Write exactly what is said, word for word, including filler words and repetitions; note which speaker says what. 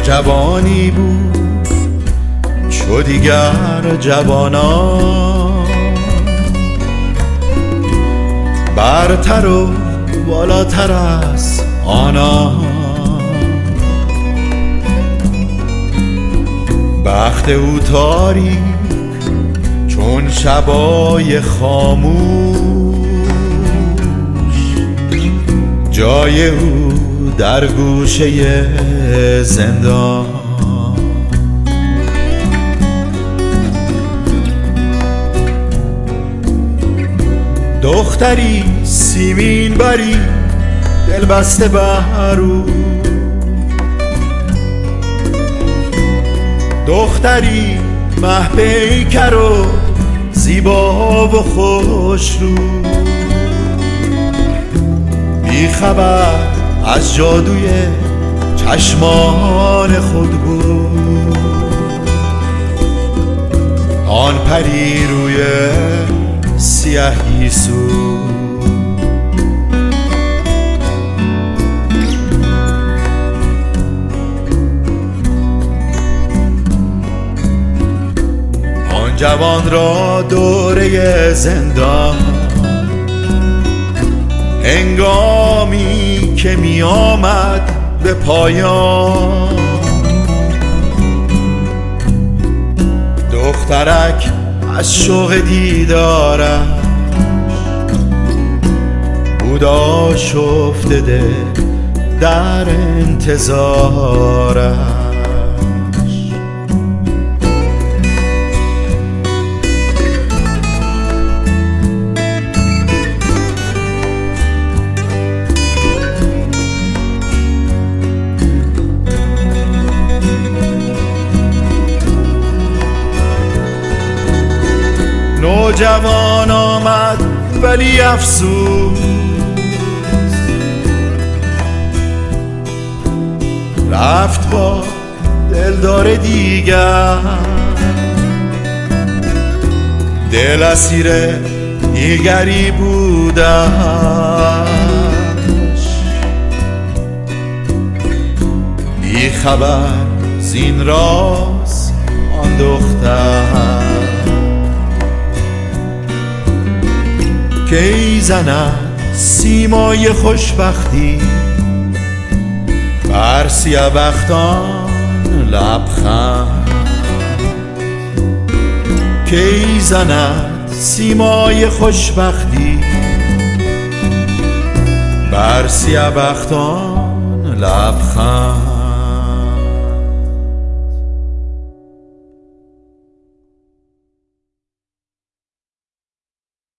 Speaker 1: جوانی بود چو دیگر جوانان، برتر و بالاتر از آنان. بخت او تاریک چون شبای خاموش، جای او در گوشه زندان. دختری سیمین بری دل بسته بر او، دختری مه پیکر و زیبا و خوش رو، بی خبر از جادوی چشمان خود بود. آن پری روی سیاهی سو، آن جوان را دوره زندان هنگامی که می آمد به پایان، دخترک از شوق دیدارش بود آشفته در انتظارش. نوجوان آمد ولی افسوس، رفت با دلدار دیگر. دل اسیر دیگری بودش، بی خبر زین راز آن دختر. کی زند سیمای خوشبختی بر سیاه بختان لبخند، کی زند سیمای خوشبختی بر سیاه بختان لبخند.